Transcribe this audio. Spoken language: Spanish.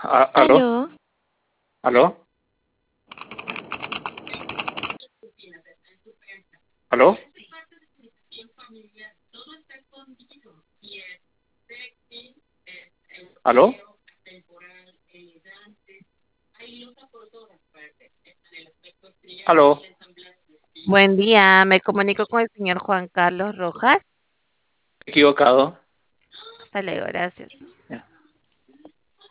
¿Aló? Aló, ¿Aló? ¿Aló? ¿Aló? ¿Aló? buen día. Me comunico con el señor Juan Carlos Rojas. Equivocado. Hasta luego, gracias.